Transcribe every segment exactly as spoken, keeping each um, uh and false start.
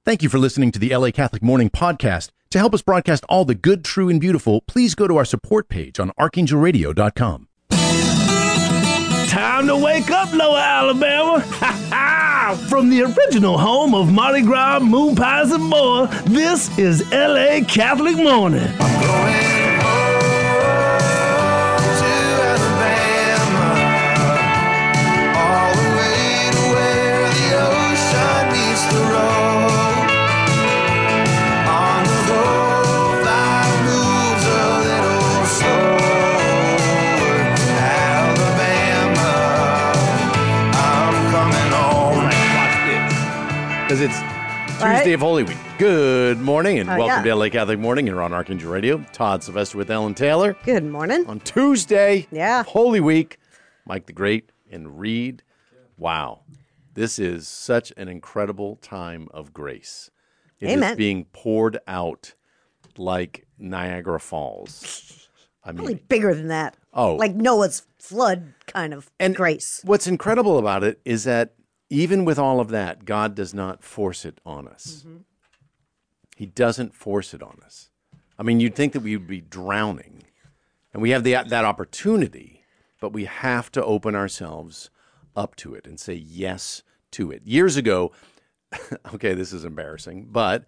Thank you for listening to the L A Catholic Morning Podcast. To help us broadcast all the good, true, and beautiful, please go to our support page on archangel radio dot com. Time to wake up, Lower Alabama. Ha ha! From the original home of Mardi Gras, moon pies, and more, this is L A Catholic Morning. I'm going home to Alabama, all the way to where the ocean meets the road. On the road, life moves a little slower. Alabama, I'm coming home. Because it's What? Tuesday of Holy Week. Good morning and Oh, welcome yeah. to L A Catholic Morning here on Archangel Radio. Todd Sylvester with Ellen Taylor. Good morning. On Tuesday, Yeah. Holy Week, Mike the Great and Reed. Wow. This is such an incredible time of grace. It is Amen. being poured out like Niagara Falls. I mean, Probably bigger than that. Oh. Like Noah's flood kind of And grace. what's incredible about it is that even with all of that, God does not force it on us. Mm-hmm. He doesn't force it on us. I mean, you'd think that we would be drowning, and we have the, that opportunity, but we have to open ourselves up to it and say yes to it. Years ago, okay, this is embarrassing, but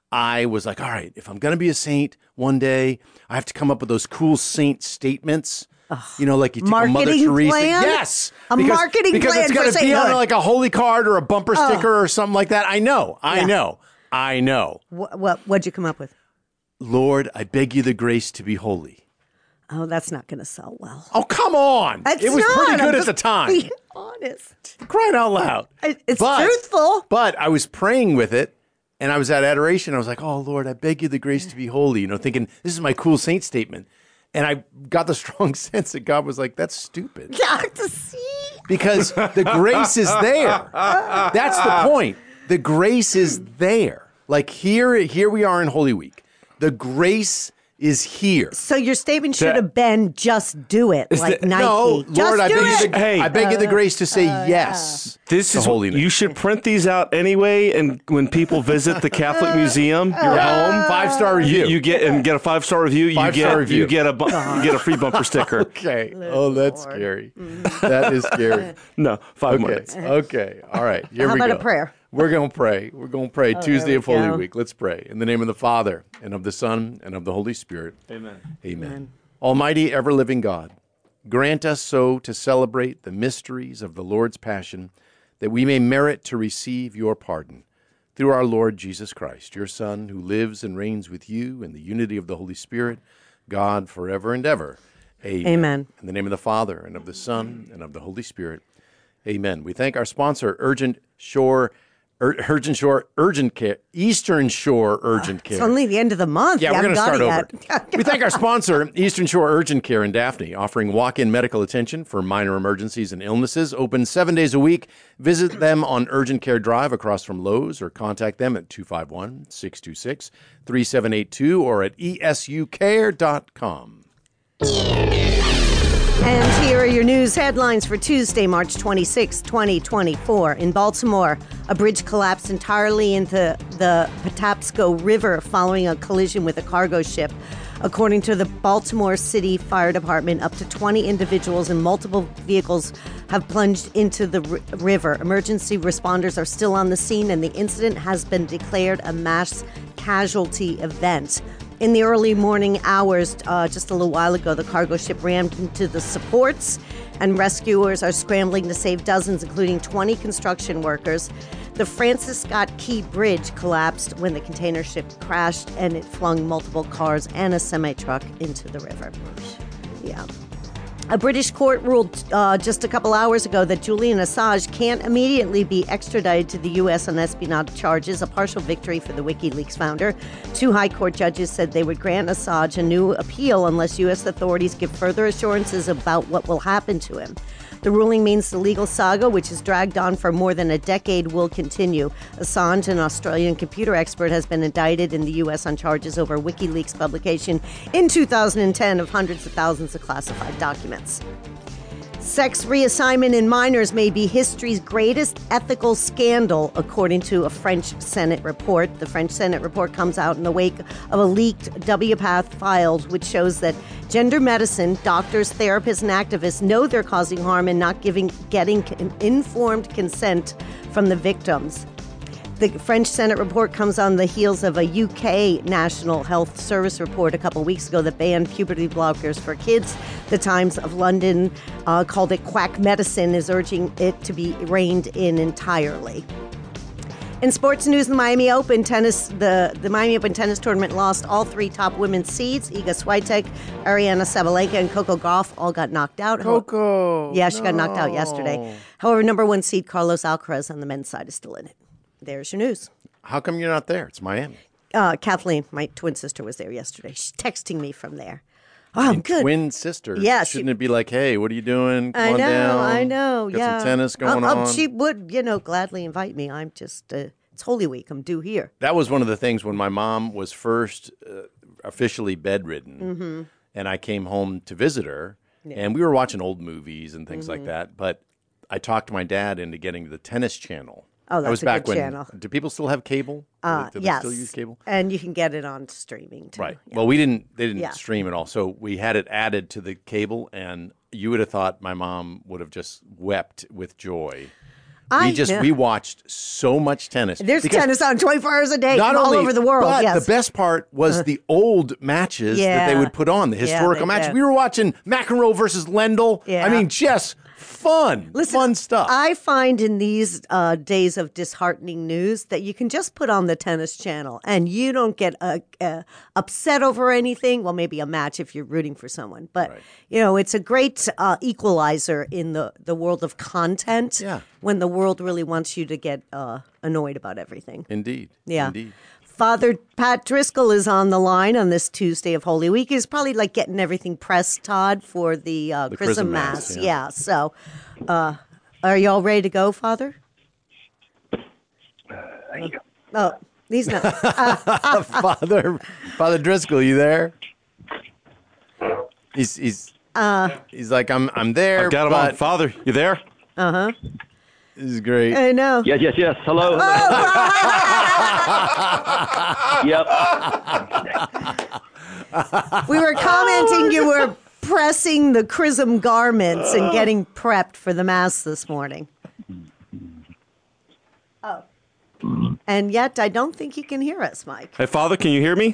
I was like, all right, if I'm going to be a saint one day, I have to come up with those cool saint statements. You know, like you take a Mother Marketing Teresa. plan? Yes. A marketing because plan it's for going to be on sainthood. like a holy card or a bumper Oh. sticker or something like that. I know. I Yeah. know. I know. What, what, what'd you come up with? Lord, I beg you the grace to be holy. Oh, that's not going to sell well. Oh, come on. It's it was not. pretty I'm good at just the time. Being honest. Crying out loud. It- It's But- truthful. But I was praying with it, and I was at adoration. I was like, oh, Lord, I beg you the grace to be holy, you know, thinking, this is my cool saint statement. And I got the strong sense that God was like, that's stupid. Yeah, to see. Because the grace is there. That's the point. The grace is there. Like here, here we are in Holy Week. The grace is here. So your statement should That- have been just do it, Is like that- Nike. No, just Lord, I do beg, it. you the, Hey. I beg you the grace to say yes. This to is holiness. you should print these out anyway, and when people visit the Catholic Museum, your home, Five star you, review. you get and get a five star review. You Five-star get review. you get a bu- you get a free bumper sticker. Okay. Oh, that's scary. That is scary. No, five Okay. minutes. Okay. All right. Here How we about go. a prayer? We're going to pray. We're going to pray Tuesday we of Holy go. Week. Let's pray. In the name of the Father, and of the Son, and of the Holy Spirit. Amen. Amen. Almighty, ever-living God, grant us so to celebrate the mysteries of the Lord's Passion that we may merit to receive your pardon. Through our Lord Jesus Christ, your Son, who lives and reigns with you in the unity of the Holy Spirit, God, forever and ever. Amen. Amen. In the name of the Father, and of the Son, and of the Holy Spirit. Amen. We thank our sponsor, Urgent Shore, Ur- Urgent Shore, Urgent Care, Eastern Shore Urgent Care. It's only the end of the month. Yeah, You we're going to haven't start got over. it yet. We thank our sponsor, Eastern Shore Urgent Care in Daphne, offering walk-in medical attention for minor emergencies and illnesses. Open seven days a week. Visit them on Urgent Care Drive across from Lowe's, or contact them at two five one, six two six, three seven eight two or at e s u care dot com. And here are your news headlines for Tuesday, March twenty-sixth, twenty twenty-four. In Baltimore, a bridge collapsed entirely into the Patapsco River following a collision with a cargo ship. According to the Baltimore City Fire Department, up to twenty individuals and multiple vehicles have plunged into the r- river. Emergency responders are still on the scene, and the incident has been declared a mass casualty event. In the early morning hours, uh, just a little while ago, the cargo ship rammed into the supports, and rescuers are scrambling to save dozens, including twenty construction workers. The Francis Scott Key Bridge collapsed when the container ship crashed, and it flung multiple cars and a semi-truck into the river. Yeah. A British court ruled uh, just a couple hours ago that Julian Assange can't immediately be extradited to the U S on espionage charges, a partial victory for the WikiLeaks founder. Two high court judges said they would grant Assange a new appeal unless U S authorities give further assurances about what will happen to him. The ruling means the legal saga, which has dragged on for more than a decade, will continue. Assange, an Australian computer expert, has been indicted in the U S on charges over WikiLeaks publication in two thousand ten of hundreds of thousands of classified documents. Sex reassignment in minors may be history's greatest ethical scandal, according to a French Senate report. The French Senate report comes out in the wake of a leaked W PATH files, which shows that gender medicine, doctors, therapists, and activists know they're causing harm and not giving, getting informed consent from the victims. The French Senate report comes on the heels of a U K National Health Service report a couple weeks ago that banned puberty blockers for kids. The Times of London uh, called it quack medicine, is urging it to be reined in entirely. In sports news, the Miami Open tennis, the, the Miami Open tennis tournament lost all three top women's seeds. Iga Swiatek, Ariana Sabalenka, and Coco Gauff all got knocked out. Coco. Yeah, she got knocked out yesterday. However, number one seed Carlos Alcaraz on the men's side is still in it. There's your news. How come you're not there? It's Miami. Uh, Kathleen, my twin sister, was there yesterday. She's texting me from there. Oh, I'm good. Twin sister. Yeah, she- Shouldn't it be like, hey, what are you doing? Come I on know, down. I know. Got yeah, some tennis going Um, um, on. She would, you know, gladly invite me. I'm just, uh, it's Holy Week. I'm due here. That was one of the things when my mom was first uh, officially bedridden, Mm-hmm. and I came home to visit her, and we were watching old movies and things Mm-hmm. like that. But I talked my dad into getting the Tennis Channel. Oh, that that's was a back good when. channel. Do people still have cable? Uh, do they yes. still use cable? And you can get it on streaming, too. Right. Yeah. Well, we didn't. They didn't Yeah. stream it all, so we had it added to the cable, and you would have thought my mom would have just wept with joy. I we just know. we watched so much tennis. There's because tennis on twenty-four hours a day not all only, over the world. But yes. the best part was the old matches that they Yeah. would put on, the Yeah, historical they matches. did. We were watching McEnroe versus Lendl. Yeah. I mean, just fun, Listen, fun stuff. I find in these uh, days of disheartening news that you can just put on the Tennis Channel and you don't get uh, uh, upset over anything. Well, maybe a match if you're rooting for someone. But, Right. you know, it's a great uh, equalizer in the, the world of content Yeah. when the world really wants you to get uh, annoyed about everything. Indeed. Yeah. Indeed. Father Pat Driscoll is on the line on this Tuesday of Holy Week. He's probably like getting everything pressed, Todd, for the, uh, The Chrism Chrism Mass. Mass, Yeah. yeah. So, uh, are you all ready to go, Father? Thank you. Oh, he's not. Father, Father Driscoll, you there? He's he's Uh, he's like I'm I'm there. Got him but on. Father, you there? This is great. I know. Yes, yes, yes. Hello. Yep. We were commenting you were pressing the chrism garments and getting prepped for the Mass this morning. Oh. And yet, I don't think you can hear us, Mike. Hey, Father, can you hear me?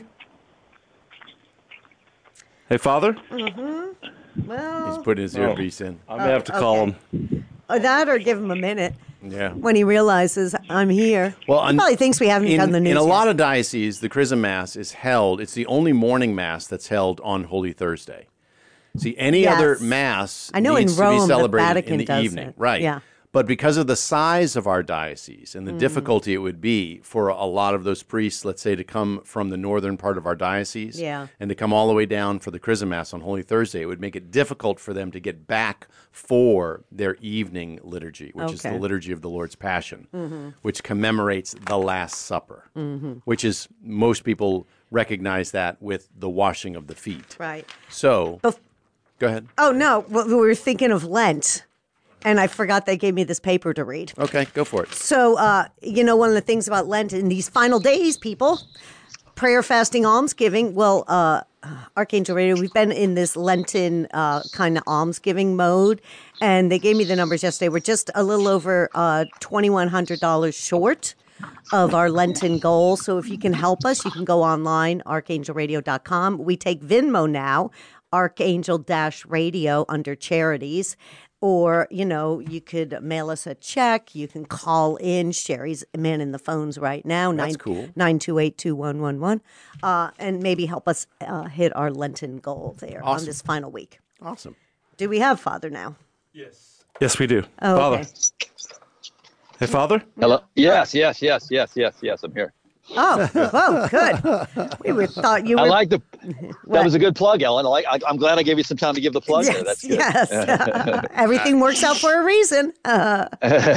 Hey, Father? Well, He's putting his earpiece in. I'm going to have to call okay. him. or that or give him a minute Yeah. when he realizes I'm here. Well, he un- probably thinks we haven't in, done the news in a yet. lot of dioceses, the Chrism Mass is held. It's the only morning mass that's held on Holy Thursday. See, any Yes. other mass I know in needs to Rome, be the celebrated Vatican in the does evening, it. right? Yeah. But because of the size of our diocese and the Mm. difficulty it would be for a lot of those priests, let's say, to come from the northern part of our diocese Yeah. and to come all the way down for the Chrism Mass on Holy Thursday, it would make it difficult for them to get back for their evening liturgy, which is the Okay. liturgy of the Lord's Passion, which commemorates the Last Supper, which is, most people recognize that with the washing of the feet. Right. So, Bef- go ahead. Oh, no. well, We were thinking of Lent, and I forgot they gave me this paper to read. Okay, go for it. So, uh, you know, one of the things about Lent in these final days, people, prayer, fasting, almsgiving. Well, uh, Archangel Radio, we've been in this Lenten uh, kind of almsgiving mode, and they gave me the numbers yesterday. We're just a little over uh, twenty-one hundred dollars short of our Lenten goal. So if you can help us, you can go online, archangel radio dot com. We take Venmo now, Archangel-Radio under charities. Or, you know, you could mail us a check. You can call in. Sherry's manning the phones right now. That's cool. nine two eight, two one one one. Uh, and maybe help us uh, hit our Lenten goal there on Awesome. this final week. Awesome. Do we have Father now? Yes, we do. Oh, Father. okay. Hey, Father? Hello. Yes, yes, yes, yes, yes, yes. I'm here. Oh, oh, good. We were, thought you were. I like the. What? That was a good plug, Ellen. I like. I, I'm glad I gave you some time to give the plug there. Yes, That's good. yes. Everything works out for a reason. Uh,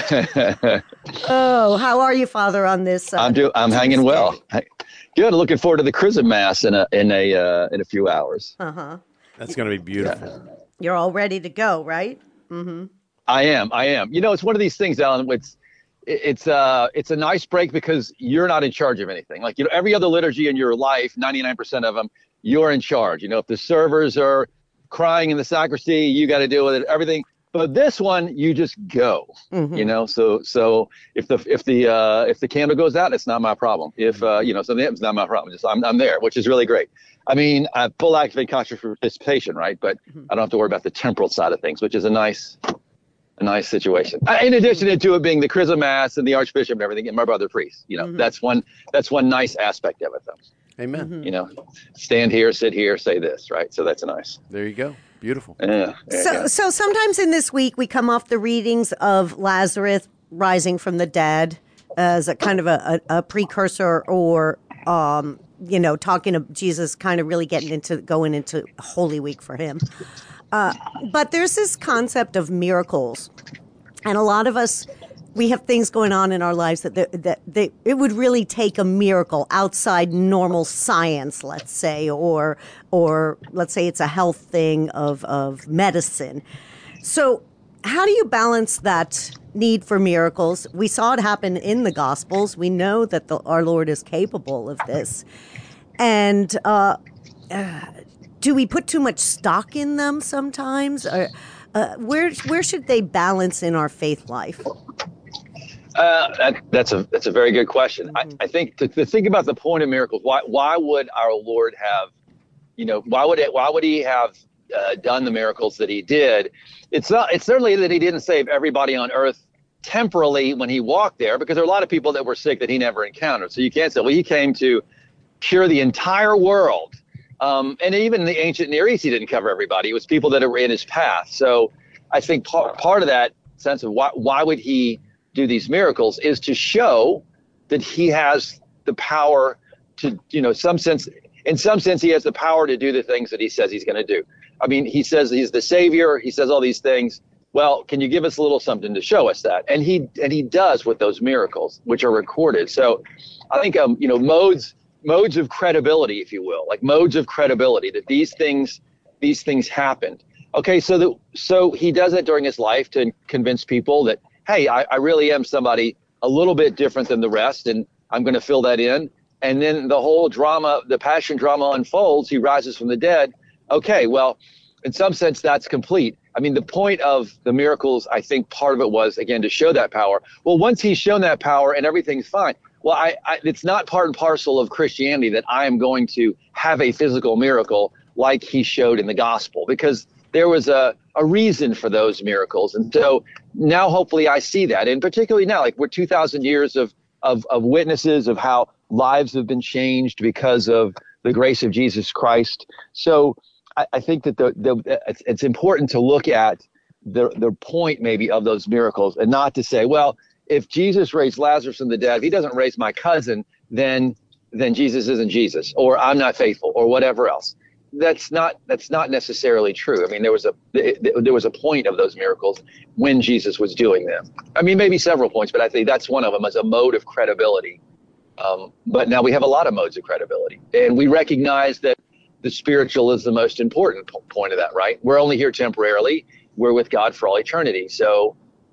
oh, how are you, Father, on this? Uh, I'm do. I'm hanging well. Good. Looking forward to the Chrism Mass in a in a uh, in a few hours. Uh-huh. That's going to be beautiful. You're all ready to go, right? Mm-hmm. I am. I am. You know, it's one of these things, Alan. It's it's uh it's a nice break because you're not in charge of anything. Like, you know, every other liturgy in your life, ninety-nine percent of them, you're in charge. You know, if the servers are crying in the sacristy, you got to deal with it. Everything. But this one, you just go. Mm-hmm. You know, so so if the if the uh, if the candle goes out, it's not my problem. If uh, you know something, it's not my problem. Just I'm I'm there, which is really great. I mean, uh, full activate conscious participation, right? But Mm-hmm. I don't have to worry about the temporal side of things, which is a nice. A nice situation. Uh, In addition to it being the Chrism Mass and the Archbishop and everything, and my brother priest, you know, Mm-hmm. that's one that's one nice aspect of it, though. Amen. Mm-hmm. You know, stand here, sit here, say this, right? So that's nice. There you go. Beautiful. Yeah. yeah, So, yeah. so sometimes in this week we come off the readings of Lazarus rising from the dead as a kind of a, a, a precursor, or um, you know, talking of Jesus kind of really getting into going into Holy Week for him. Uh, but there's this concept of miracles, and a lot of us, we have things going on in our lives that that, that they, it would really take a miracle outside normal science, let's say, or or let's say it's a health thing of of medicine. So, how do you balance that need for miracles? We saw it happen in the Gospels. We know that the, our Lord is capable of this, and. Uh, uh, Do we put too much stock in them sometimes? Or, uh, where where should they balance in our faith life? Uh, that, that's a that's a very good question. I, I think to, to think about the point of miracles, why why would our Lord have, you know, why would it why would he have uh, done the miracles that he did? It's not it's certainly that he didn't save everybody on earth temporally when he walked there, because there are a lot of people that were sick that he never encountered. So you can't say, well, he came to cure the entire world. Um, and even in the ancient Near East, he didn't cover everybody. It was people that were in his path. So I think part, part of that sense of why, why would he do these miracles is to show that he has the power to, you know, some sense, in some sense, he has the power to do the things that he says he's going to do. I mean, he says he's the savior. He says all these things. Well, can you give us a little something to show us that? And he and he does with those miracles, which are recorded. So I think, um, you know, modes. modes of credibility, if you will, like modes of credibility that these things, these things happened. Okay. So that, so he does it during his life to convince people that, hey, I, I really am somebody a little bit different than the rest, and I'm going to fill that in. And then the whole drama, the passion drama unfolds. He rises from the dead. Okay. Well, in some sense, that's complete. I mean, the point of the miracles, I think part of it was, again, to show that power. Well, once he's shown that power and everything's fine, well, I, I, it's not part and parcel of Christianity that I am going to have a physical miracle like he showed in the gospel, because there was a, a reason for those miracles. And so now hopefully I see that. And particularly now, like we're two thousand years of, of, of witnesses of how lives have been changed because of the grace of Jesus Christ. So I, I think that the, the it's, it's important to look at the, the point maybe of those miracles, and not to say, well, if Jesus raised Lazarus from the dead, if he doesn't raise my cousin, then then Jesus isn't Jesus, or I'm not faithful, or whatever else. That's not that's not necessarily true. I mean, there was a there was a point of those miracles when Jesus was doing them. I mean, maybe several points, but I think that's one of them as a mode of credibility. Um, but now we have a lot of modes of credibility, and we recognize that the spiritual is the most important po- point of that, right? We're only here temporarily. We're with God for all eternity. So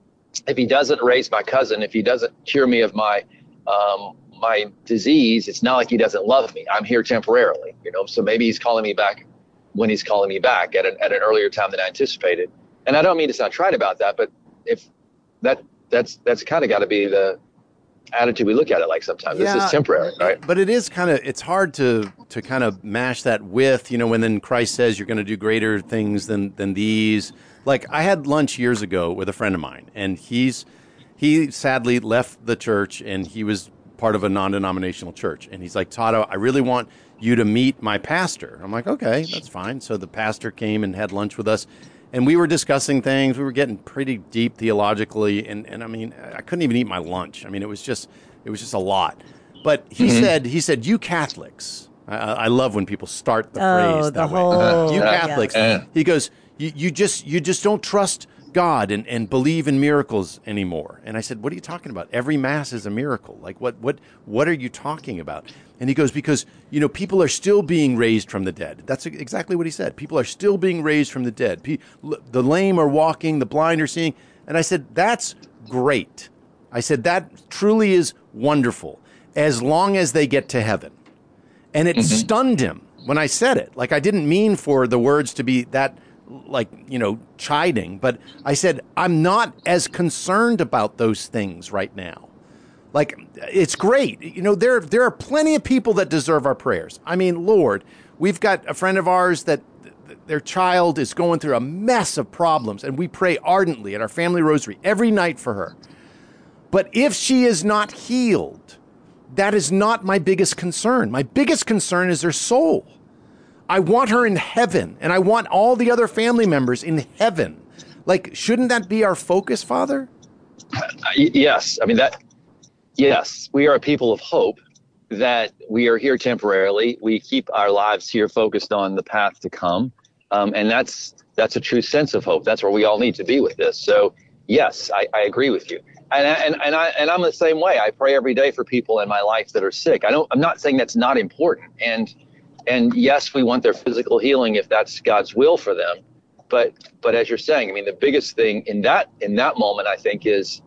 if he doesn't raise my cousin, if he doesn't cure me of my um, my disease, it's not like he doesn't love me. I'm here temporarily, you know. So maybe he's calling me back when he's calling me back at an at an earlier time than I anticipated. And I don't mean to sound trite about that, but if that that's that's kind of got to be the attitude we look at it like sometimes. This is temporary, right? But it is kind of, it's hard to to kind of mash that with, you know, when then Christ says you're going to do greater things than than these. Like, I had lunch years ago with a friend of mine, and he's he sadly left the church, and he was part of a non-denominational church. And he's like, Todd, I really want you to meet my pastor. I'm like, okay, that's fine. So the pastor came and had lunch with us, and we were discussing things. We were getting pretty deep theologically, and, and I mean, I couldn't even eat my lunch. I mean, it was just it was just a lot. But he mm-hmm. said, he said, you Catholics, I, I love when people start the oh, phrase the that whole, way. You Catholics, yeah. he goes, you, you just you just don't trust God and, and believe in miracles anymore. And I said, what are you talking about? Every mass is a miracle. Like, what what what are you talking about? And he goes, because, you know, people are still being raised from the dead. That's exactly what he said. People are still being raised from the dead. Pe- the lame are walking, the blind are seeing. And I said, that's great. I said, that truly is wonderful, as long as they get to heaven. And it mm-hmm. stunned him when I said it. Like, I didn't mean for the words to be that, like, you know, chiding. But I said, I'm not as concerned about those things right now. Like, it's great. You know, there there are plenty of people that deserve our prayers. I mean, Lord, we've got a friend of ours that th- their child is going through a mess of problems, and we pray ardently at our family rosary every night for her. But if she is not healed, that is not my biggest concern. My biggest concern is her soul. I want her in heaven, and I want all the other family members in heaven. Like, shouldn't that be our focus, Father? Uh, yes. I mean, that... Yes, we are a people of hope, that we are here temporarily. We keep our lives here focused on the path to come. Um, and that's that's a true sense of hope. That's where we all need to be with this. So, yes, I, I agree with you. And, and, and, I, and I'm the same way. I pray every day for people in my life that are sick. I don't, I'm not saying that's not important. And and yes, we want their physical healing if that's God's will for them. But but as you're saying, I mean, the biggest thing in that in that moment, I think, is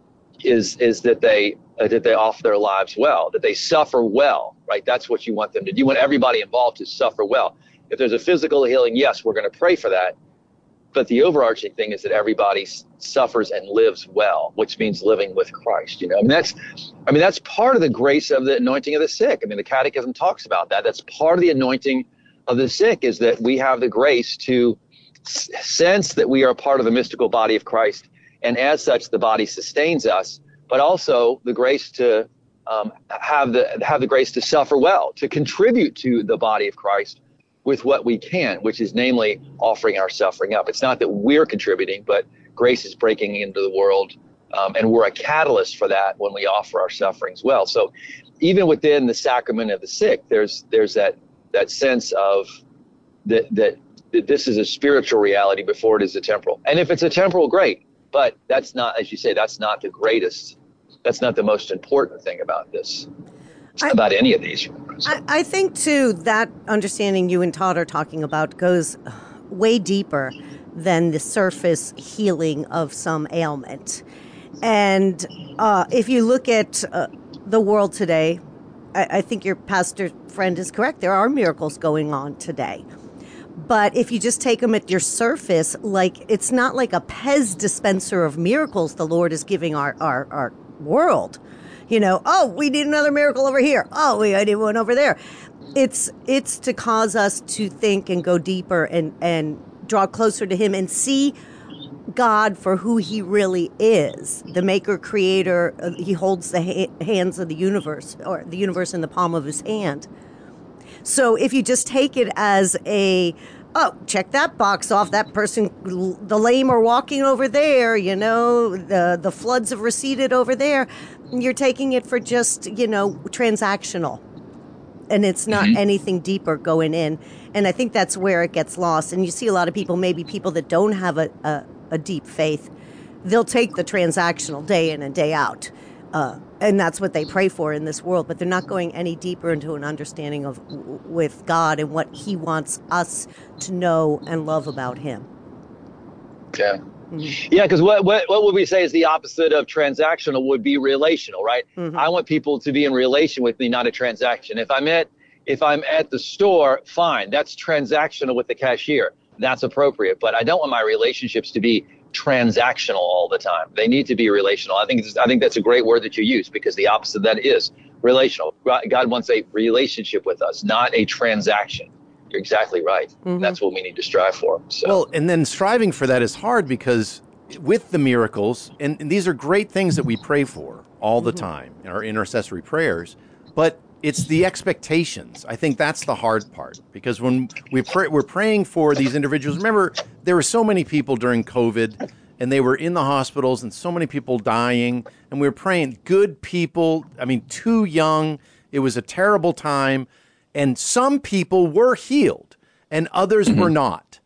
is is that they uh, that they offer their lives well, that they suffer well, right? That's what you want them to do. You want everybody involved to suffer well. If there's a physical healing, yes, we're going to pray for that. But the overarching thing is that everybody s- suffers and lives well, which means living with Christ. You know, I mean, that's, I mean, that's part of the grace of the anointing of the sick. I mean, the Catechism talks about that. That's part of the anointing of the sick, is that we have the grace to s- sense that we are a part of the mystical body of Christ. And as such, the body sustains us, but also the grace to um, have the have the grace to suffer well, to contribute to the body of Christ with what we can, which is namely offering our suffering up. It's not that we're contributing, but grace is breaking into the world, um, and we're a catalyst for that when we offer our sufferings well. So even within the sacrament of the sick, there's there's that that sense of that that, that this is a spiritual reality before it is a temporal. And if it's a temporal, great. But that's not, as you say, that's not the greatest, that's not the most important thing about this, I, about any of these. I, I think, too, that understanding you and Todd are talking about goes way deeper than the surface healing of some ailment. And uh, if you look at uh, the world today, I, I think your pastor friend is correct. There are miracles going on today. But if you just take them at your surface, like, it's not like a Pez dispenser of miracles the Lord is giving our, our, our world. You know, oh, we need another miracle over here. Oh, we need one over there. It's it's to cause us to think and go deeper and, and draw closer to him and see God for who he really is, the maker, creator. Uh, he holds the ha- hands of the universe, or the universe in the palm of his hand. So if you just take it as a, oh, check that box off, that person, the lame are walking over there, you know, the, the floods have receded over there, you're taking it for just, you know, transactional. And it's not mm-hmm. anything deeper going in. And I think that's where it gets lost. And you see a lot of people, maybe people that don't have a, a, a deep faith, they'll take the transactional day in and day out. Uh, and that's what they pray for in this world, but they're not going any deeper into an understanding of w- with God and what he wants us to know and love about him. Yeah. Mm-hmm. Yeah, because what, what what would we say is the opposite of transactional would be relational, right? Mm-hmm. I want people to be in relation with me, not a transaction. If I'm at if I'm at the store, fine, that's transactional with the cashier. That's appropriate, but I don't want my relationships to be transactional all the time. They need to be relational. I think this, I think that's a great word that you use, because the opposite of that is relational. God wants a relationship with us, not a transaction. You're exactly right. Mm-hmm. That's what we need to strive for. So. Well, and then striving for that is hard, because with the miracles, and, and these are great things that we pray for all the mm-hmm. time in our intercessory prayers, but it's the expectations. I think that's the hard part, because when we pray, we're praying for these individuals. Remember, there were so many people during COVID, and they were in the hospitals, and so many people dying, and we were praying, good people, I mean, too young. It was a terrible time, and some people were healed, and others mm-hmm. were not.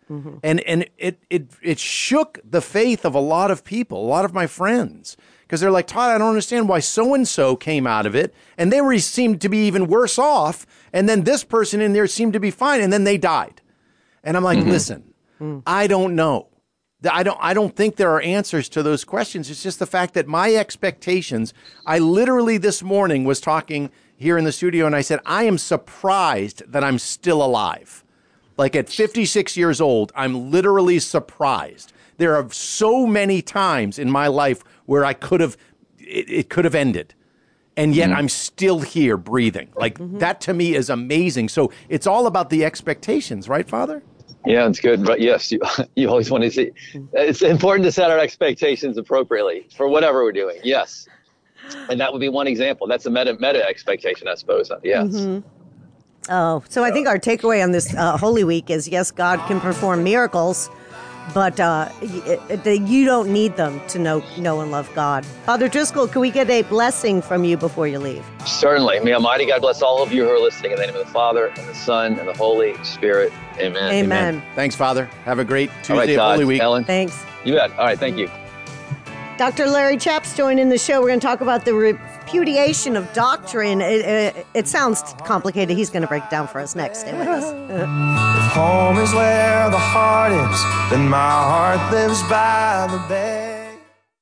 Mm-hmm. And and it, it it shook the faith of a lot of people, a lot of my friends, because they're like, Todd, I don't understand why so-and-so came out of it, and they were seemed to be even worse off, and then this person in there seemed to be fine, and then they died. And I'm like, mm-hmm. listen, mm. I don't know. I don't I don't think there are answers to those questions. It's just the fact that my expectations, I literally this morning was talking here in the studio, and I said, I am surprised that I'm still alive. Like at fifty-six years old, I'm literally surprised. There are so many times in my life where I could have, it, it could have ended. And yet mm-hmm. I'm still here breathing. Like mm-hmm. that to me is amazing. So it's all about the expectations, right, Father? Yeah, it's good. But yes, you, you always want to see, it's important to set our expectations appropriately for whatever we're doing. Yes. And that would be one example. That's a meta meta expectation, I suppose. Yes. Mm-hmm. Oh, so I think our takeaway on this uh, Holy Week is, yes, God can perform miracles, but uh, y- y- you don't need them to know know and love God. Father Driscoll, can we get a blessing from you before you leave? Certainly. May Almighty God bless all of you who are listening in the name of the Father, and the Son, and the Holy Spirit. Amen. Amen. Amen. Thanks, Father. Have a great Tuesday right, of Todd, Holy Week. Ellen. Thanks. You bet. All right, thank you. Doctor Larry Chapp's joining the show. We're going to talk about the repudiation of doctrine. It, it, it sounds complicated. He's going to break it down for us next. Stay with us. If home is where the heart is, then my heart lives by the bay.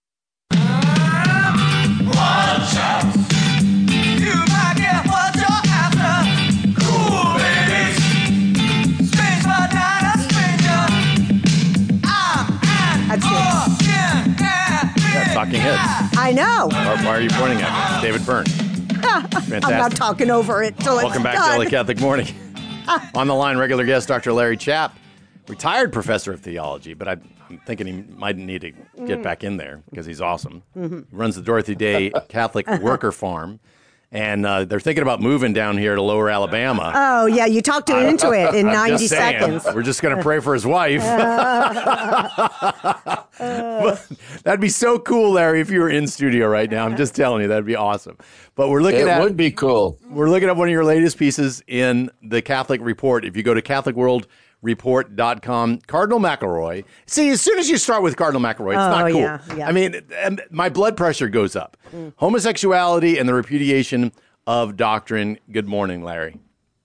Watch out. You might get what you're after. Cool ladies. Strange but not a stranger. I'm an That's it. That's Talking Heads. I know. Why, why are you pointing at me? It's David Byrne. Fantastic. I'm not talking over it till Welcome it's back done. to L A Catholic Morning. On the line, regular guest Doctor Larry Chapp, retired professor of theology, but I, I'm thinking he might need to get back in there because he's awesome. Mm-hmm. He runs the Dorothy Day Catholic Worker Farm, and uh, they're thinking about moving down here to Lower Alabama. Oh, yeah, you talked him into it in I'm ninety just saying, seconds. We're just going to pray for his wife. But that'd be so cool, Larry, if you were in studio right now. I'm just telling you, that'd be awesome. But we're looking it at It would be cool. We're looking at one of your latest pieces in the Catholic Report. If you go to Catholic World Report dot com, Cardinal McElroy. See, as soon as you start with Cardinal McElroy, it's oh, not cool. Yeah, yeah. I mean, my blood pressure goes up. Mm. Homosexuality and the repudiation of doctrine. Good morning, Larry.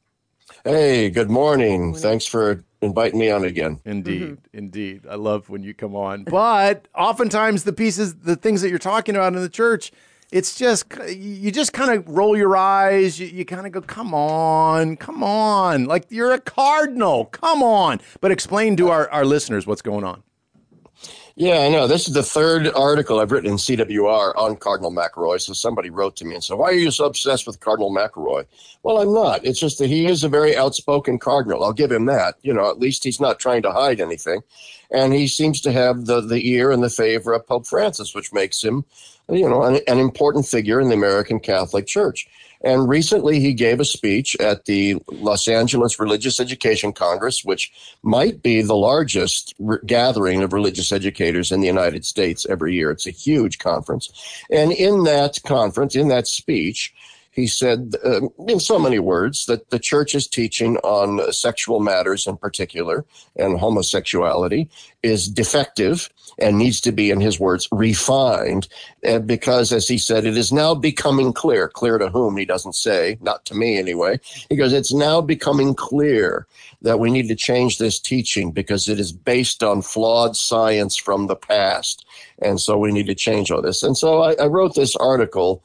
Hey, good morning. Thanks for inviting me on again. Indeed, Mm-hmm. indeed. I love when you come on. But oftentimes the pieces, the things that you're talking about in the church, it's just, you just kind of roll your eyes. You, you kind of go, come on, come on. Like, you're a cardinal. Come on. But explain to our, our listeners what's going on. Yeah, I know. This is the third article I've written in C W R on Cardinal McElroy. So somebody wrote to me and said, why are you so obsessed with Cardinal McElroy? Well, I'm not. It's just that he is a very outspoken cardinal. I'll give him that. You know, at least he's not trying to hide anything. And he seems to have the, the ear and the favor of Pope Francis, which makes him, you know, an, an important figure in the American Catholic Church. And recently he gave a speech at the Los Angeles Religious Education Congress, which might be the largest re- gathering of religious educators in the United States every year. It's a huge conference. And in that conference, in that speech, he said, uh, in so many words, that the church's teaching on sexual matters in particular and homosexuality is defective and needs to be, in his words, refined, uh, because, as he said, it is now becoming clear, clear to whom he doesn't say, not to me anyway. He goes, it's now becoming clear that we need to change this teaching because it is based on flawed science from the past. And so we need to change all this. And so I, I wrote this article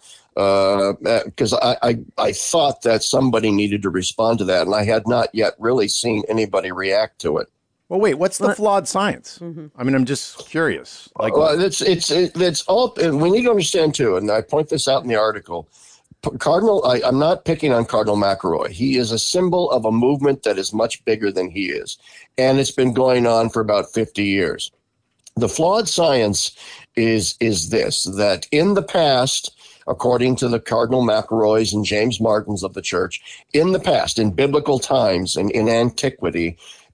because uh, I, I, I thought that somebody needed to respond to that, and I had not yet really seen anybody react to it. Well, wait, what's the flawed science? Mm-hmm. I mean, I'm just curious. Like, well, it's it's it's all. We need to understand too, and I point this out in the article. Cardinal, I, I'm not picking on Cardinal McElroy. He is a symbol of a movement that is much bigger than he is, and it's been going on for about fifty years. The flawed science is is this: that in the past, according to the Cardinal McElroys and James Martins of the church, in the past, in biblical times and in antiquity,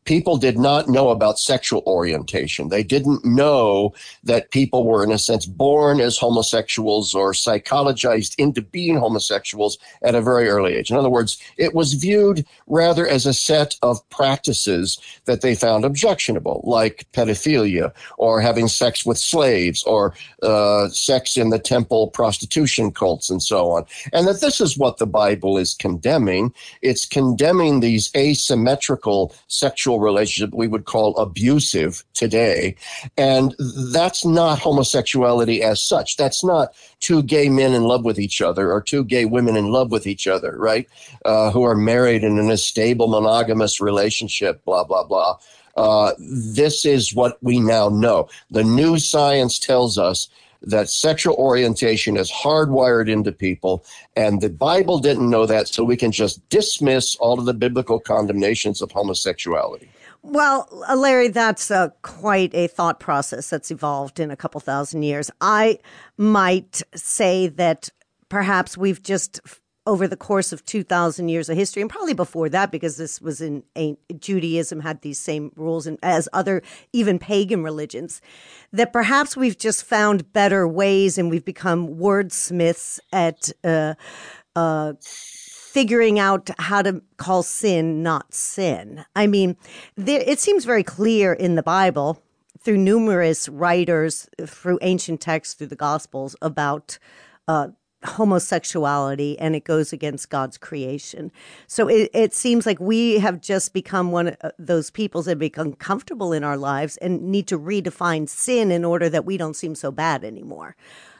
people did not know about sexual orientation. They didn't know that people were, in a sense, born as homosexuals or psychologized into being homosexuals at a very early age. In other words, it was viewed rather as a set of practices that they found objectionable, like pedophilia or having sex with slaves or uh, sex in the temple prostitution cults and so on. And that this is what the Bible is condemning. It's condemning these asymmetrical sexual relationships we would call abusive today. And that's not homosexuality as such. That's not two gay men in love with each other or two gay women in love with each other, right? Uh, who are married and in a stable monogamous relationship, blah, blah, blah. Uh, this is what we now know. The new science tells us that sexual orientation is hardwired into people, and the Bible didn't know that, so we can just dismiss all of the biblical condemnations of homosexuality. Well, uh, Larry, that's uh, quite a thought process that's evolved in a couple thousand years. I might say that perhaps we've just, over the course of two thousand years of history, and probably before that, because this was in a, Judaism had these same rules and as other even pagan religions, that perhaps we've just found better ways and we've become wordsmiths at uh, uh, figuring out how to call sin not sin. I mean, there, it seems very clear in the Bible through numerous writers, through ancient texts, through the Gospels about uh homosexuality, and it goes against God's creation. So it, it seems like we have just become one of those peoples that become comfortable in our lives and need to redefine sin in order that we don't seem so bad anymore.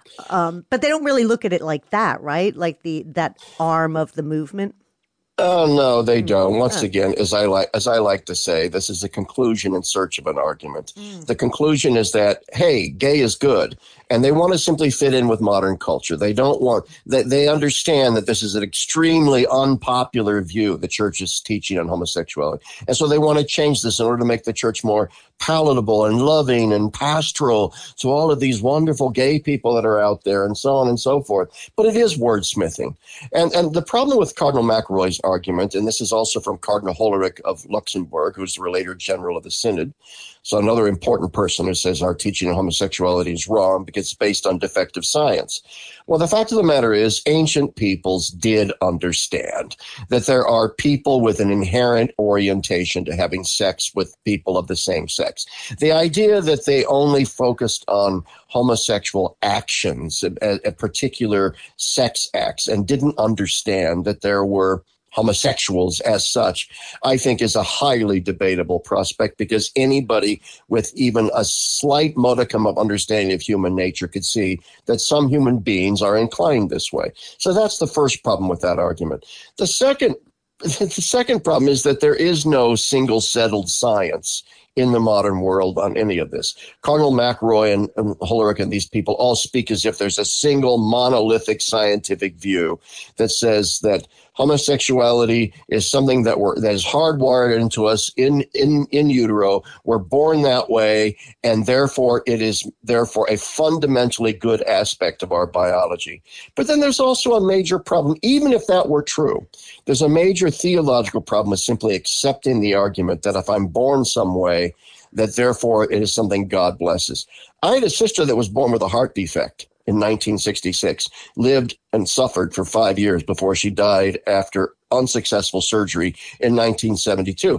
Um, but they don't really look at it like that, right? Like the that arm of the movement. Oh no, they don't. Once again, as I like as I like to say, this is a conclusion in search of an argument. Mm. The conclusion is that, hey, gay is good, and they want to simply fit in with modern culture. They don't want that. They understand that this is an extremely unpopular view the church is teaching on homosexuality, and so they want to change this in order to make the church more palatable and loving and pastoral to all of these wonderful gay people that are out there, and so on and so forth. But it is wordsmithing, and and the problem with Cardinal McElroy's argument, and this is also from Cardinal Hollerich of Luxembourg, who's the Relator General of the Synod. So another important person who says our teaching of homosexuality is wrong because it's based on defective science. Well, the fact of the matter is ancient peoples did understand that there are people with an inherent orientation to having sex with people of the same sex. The idea that they only focused on homosexual actions, a, a particular sex acts, and didn't understand that there were homosexuals as such, I think is a highly debatable prospect, because anybody with even a slight modicum of understanding of human nature could see that some human beings are inclined this way. So that's the first problem with that argument. The second, the second problem is that there is no single settled science in the modern world on any of this. Cardinal McElroy and, and Hollerich and these people all speak as if there's a single monolithic scientific view that says that homosexuality is something that we're that is hardwired into us in in in utero. We're born that way, and therefore it is therefore a fundamentally good aspect of our biology. But then there's also a major problem, even if that were true. There's a major theological problem with simply accepting the argument that if I'm born some way, that therefore it is something God blesses. I had a sister that was born with a heart defect in nineteen sixty-six, lived and suffered for five years before she died after unsuccessful surgery in nineteen seventy-two.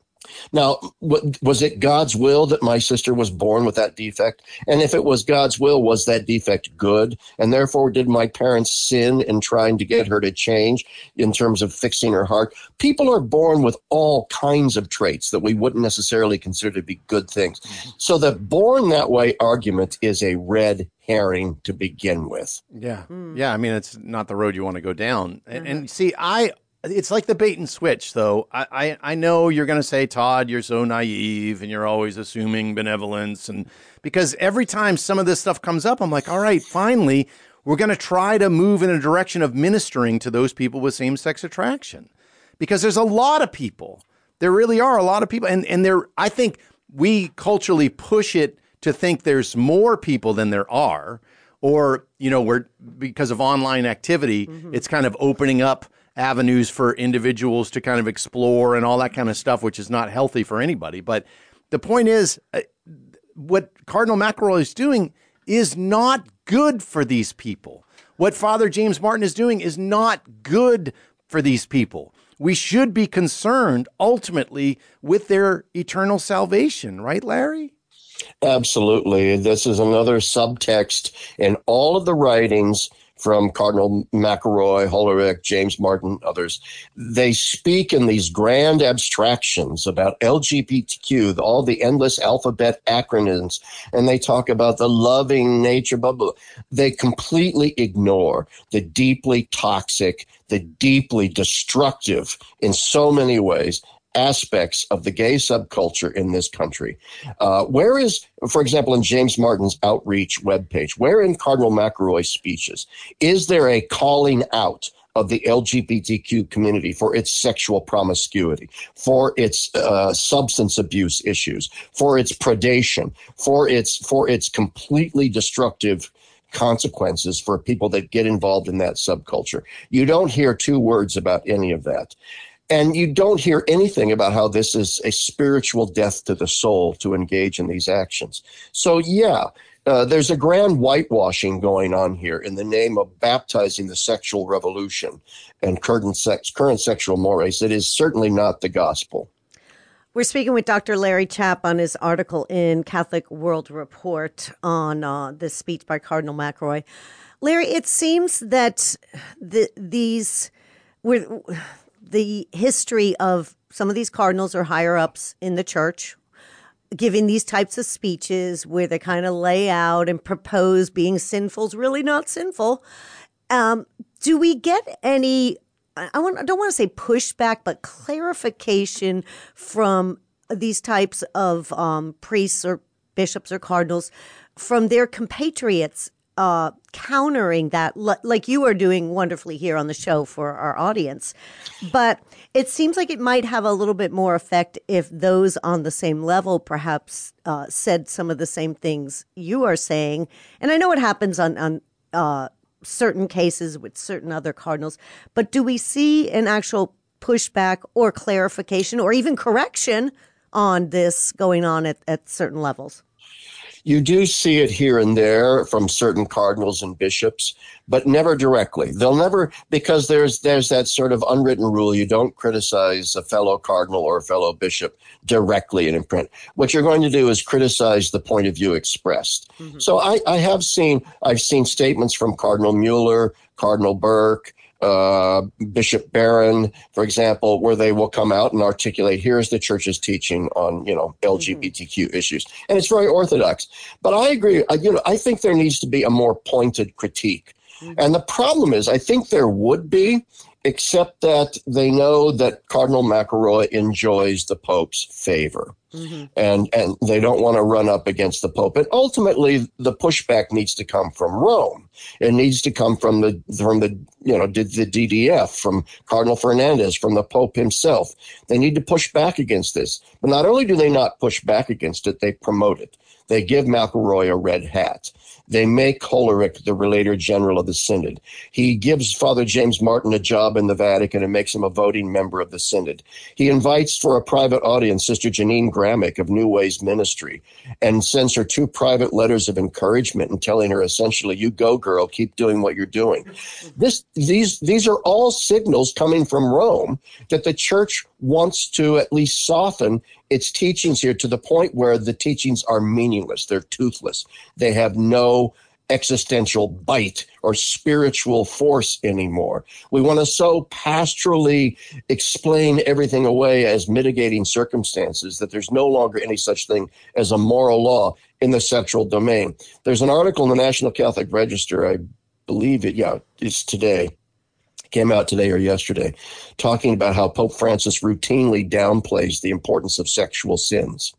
Now, was it God's will that my sister was born with that defect? And if it was God's will, was that defect good? And therefore, did my parents sin in trying to get her to change in terms of fixing her heart? People are born with all kinds of traits that we wouldn't necessarily consider to be good things. So the born that way argument is a red herring to begin with. Yeah. Yeah. I mean, it's not the road you want to go down. And, mm-hmm. and see, I... It's like the bait and switch, though. I, I, I know you're going to say, Todd, you're so naive and you're always assuming benevolence. And because every time some of this stuff comes up, I'm like, all right, finally, we're going to try to move in a direction of ministering to those people with same-sex attraction. Because there's a lot of people. There really are a lot of people. And, and there, I think we culturally push it to think there's more people than there are. Or, you know, we're because of online activity, mm-hmm. it's kind of opening up avenues for individuals to kind of explore and all that kind of stuff, which is not healthy for anybody. But the point is, uh, what Cardinal McElroy is doing is not good for these people. What Father James Martin is doing is not good for these people. We should be concerned ultimately with their eternal salvation, right, Larry? Absolutely. This is another subtext in all of the writings from Cardinal McElroy, Hollerich, James Martin, others. They speak in these grand abstractions about L G B T Q, all the endless alphabet acronyms, and they talk about the loving nature, blah, blah. They completely ignore the deeply toxic, the deeply destructive, in so many ways, aspects of the gay subculture in this country. Uh, where is, for example, in James Martin's outreach webpage, where in Cardinal McElroy's speeches, is there a calling out of the L G B T Q community for its sexual promiscuity, for its uh, substance abuse issues, for its predation, for its for its completely destructive consequences for people that get involved in that subculture? You don't hear two words about any of that. And you don't hear anything about how this is a spiritual death to the soul to engage in these actions. So, yeah, uh, there's a grand whitewashing going on here in the name of baptizing the sexual revolution and current, sex, current sexual mores. It is certainly not the gospel. We're speaking with Doctor Larry Chapp on his article in Catholic World Report on uh, this speech by Cardinal McElroy. Larry, it seems that the, these were... the history of some of these cardinals or higher ups in the church giving these types of speeches where they kind of lay out and propose being sinful is really not sinful. Um, do we get any, I, want, I don't want to say pushback, but clarification from these types of um, priests or bishops or cardinals from their compatriots Uh, countering that, like you are doing wonderfully here on the show for our audience. But it seems like it might have a little bit more effect if those on the same level perhaps uh, said some of the same things you are saying. And I know it happens on, on uh, certain cases with certain other cardinals. But do we see an actual pushback or clarification or even correction on this going on at, at certain levels? You do see it here and there from certain cardinals and bishops, but never directly. They'll never, because there's there's that sort of unwritten rule, you don't criticize a fellow cardinal or a fellow bishop directly in print. What you're going to do is criticize the point of view expressed. Mm-hmm. So I, I have seen, I've seen statements from Cardinal Mueller, Cardinal Burke, uh, Bishop Barron, for example, where they will come out and articulate, here's the church's teaching on, you know, L G B T Q mm-hmm. issues. And it's very orthodox. But I agree, I, you know, I think there needs to be a more pointed critique. Mm-hmm. And the problem is, I think there would be, except that they know that Cardinal McElroy enjoys the Pope's favor. Mm-hmm. And and they don't want to run up against the Pope. And ultimately, the pushback needs to come from Rome. It needs to come from the from the you know the, the D D F, from Cardinal Fernandez, from the Pope himself. They need to push back against this. But not only do they not push back against it, they promote it. They give McElroy a red hat. They make Hollerich the Relator General of the Synod. He gives Father James Martin a job in the Vatican and makes him a voting member of the Synod. He invites for a private audience Sister Janine Gramick of New Ways Ministry and sends her two private letters of encouragement and telling her essentially, you go, girl, keep doing what you're doing. This, these, these are all signals coming from Rome that the church wants to at least soften its teachings here to the point where the teachings are meaningless. They're toothless. They have no existential bite or spiritual force anymore. We want to so pastorally explain everything away as mitigating circumstances that there's no longer any such thing as a moral law in the sexual domain. There's an article in the National Catholic Register, I believe it, yeah, it's today, came out today or yesterday, talking about how Pope Francis routinely downplays the importance of sexual sins.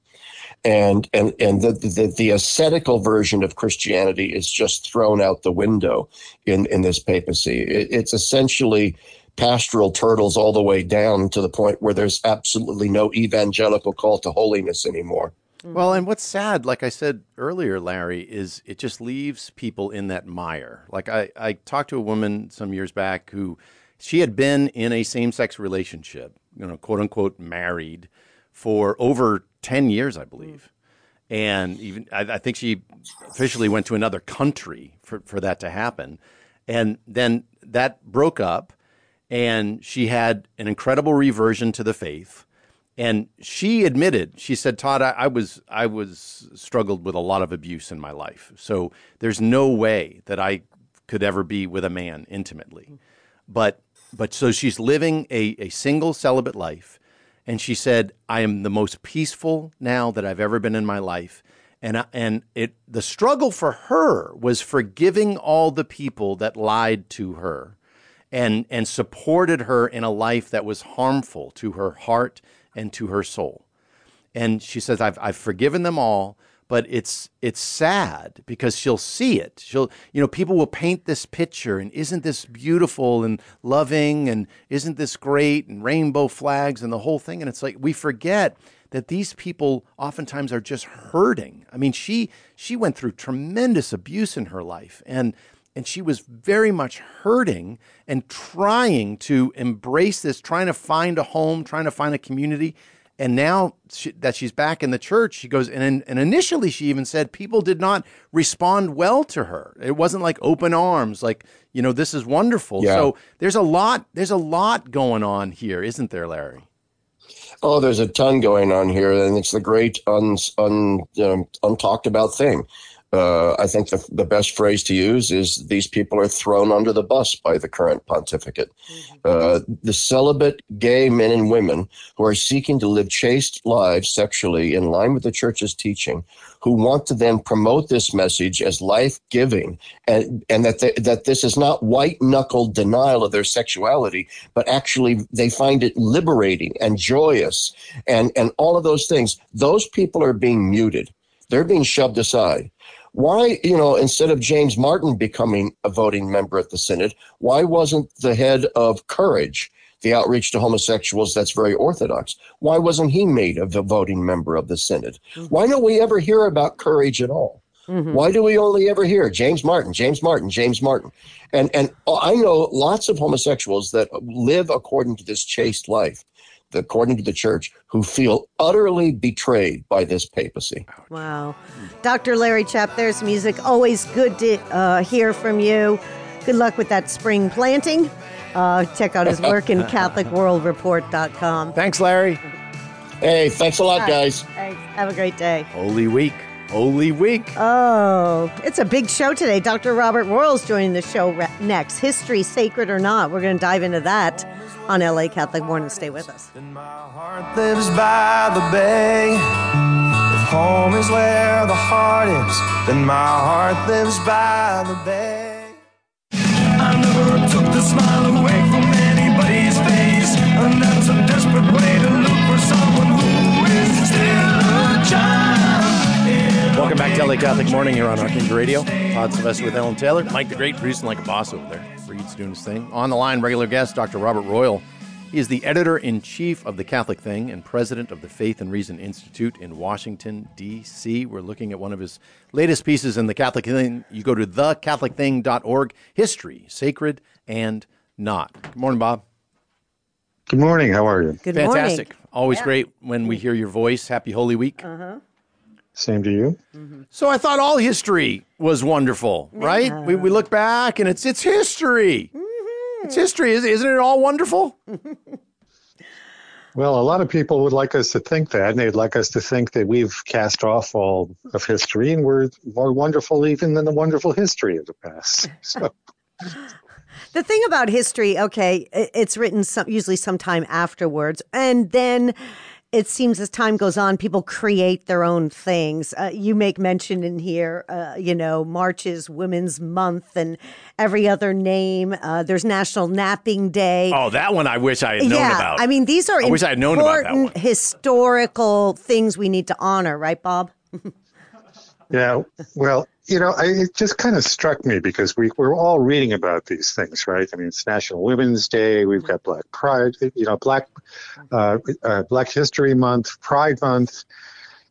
And and and the, the the ascetical version of Christianity is just thrown out the window in, in this papacy. It, it's essentially pastoral turtles all the way down to the point where there's absolutely no evangelical call to holiness anymore. Well, and what's sad, like I said earlier, Larry, is it just leaves people in that mire. Like I, I talked to a woman some years back who She had been in a same-sex relationship, you know, quote unquote married, for over ten years, I believe. And even I, I think she officially went to another country for, for that to happen. And then that broke up, and she had an incredible reversion to the faith. And she admitted, she said, Todd, I, I was I was struggled with a lot of abuse in my life. So there's no way that I could ever be with a man intimately. But but so she's living a, a single celibate life. And she said, I am the most peaceful now that I've ever been in my life. And I, and it the struggle for her was forgiving all the people that lied to her and and supported her in a life that was harmful to her heart and to her soul. And she says, I've I've forgiven them all, but it's it's sad because she'll see it. She'll, you know, people will paint this picture and isn't this beautiful and loving and isn't this great and rainbow flags and the whole thing. And it's like we forget that these people oftentimes are just hurting. I mean, she she went through tremendous abuse in her life, and and she was very much hurting and trying to embrace this, trying to find a home, trying to find a community. And now she, that she's back in the church, she goes, and, and initially she even said people did not respond well to her. It wasn't like open arms, like, you know, this is wonderful. Yeah. So there's a lot, there's a lot going on here, isn't there, Larry? Oh, there's a ton going on here, and it's the great un, un, um, untalked about thing. Uh, I think the, the best phrase to use is these people are thrown under the bus by the current pontificate. Uh, the celibate gay men and women who are seeking to live chaste lives sexually in line with the church's teaching, who want to then promote this message as life-giving, and, and that they, that this is not white-knuckled denial of their sexuality, but actually they find it liberating and joyous and, and all of those things. Those people are being muted. They're being shoved aside. Why, you know, instead of James Martin becoming a voting member at the Synod, why wasn't the head of Courage, the outreach to homosexuals that's very orthodox, why wasn't he made a voting member of the Synod? Mm-hmm. Why don't we ever hear about Courage at all? Mm-hmm. Why do we only ever hear James Martin, James Martin, James Martin? And, and I know lots of homosexuals that live according to this chaste life, according to the church, who feel utterly betrayed by this papacy. Wow. Doctor Larry Chapp, there's music. Always good to uh, hear from you. Good luck with that spring planting. Uh, check out his work in Catholic World Report dot com. Thanks, Larry. Hey, thanks a lot, guys. Thanks. Have a great day. Holy Week. Holy Week. Oh, it's a big show today. Doctor Robert Royals joining the show re- next. History, sacred or not. We're going to dive into that on L A Catholic Morning. Stay with us. Then my heart lives by the bay. If home is where the heart is, then my heart lives by the bay. I never took the smile away from anybody's face, and that's a desperate way to look for someone who is still a child. Welcome back to L A Catholic Morning here on Archangel Radio. Todd Sylvester with Ellen Taylor. Mike the Great producing like a boss over there. Reed's doing his thing. On the line, regular guest, Doctor Robert Royal. He is the editor-in-chief of The Catholic Thing and president of the Faith and Reason Institute in Washington, D C We're looking at one of his latest pieces in The Catholic Thing. You go to the catholic thing dot org. History, sacred and not. Good morning, Bob. Good morning. How are you? Good Fantastic. morning. Always Yeah. great when we hear your voice. Happy Holy Week. Uh-huh. Same to you. Mm-hmm. So I thought all history was wonderful, right? Yeah. We, we look back and it's it's history. Mm-hmm. It's history. Isn't it all wonderful? Well, a lot of people would like us to think that, and they'd like us to think that we've cast off all of history and we're more wonderful even than the wonderful history of the past. So, The thing about history, okay, it- it's written some, usually sometime afterwards, and then it seems as time goes on, people create their own things. Uh, you make mention in here, uh, you know, March is Women's Month and every other name. Uh, there's National Napping Day. Oh, that one I wish I had known yeah, about. I mean, these are I wish I had known about that important one. historical things we need to honor, right, Bob? yeah, well, you know, I, it just kind of struck me because we, we're all reading about these things, right? I mean, it's National Women's Day. We've got Black Pride, you know, Black uh, uh, Black History Month, Pride Month.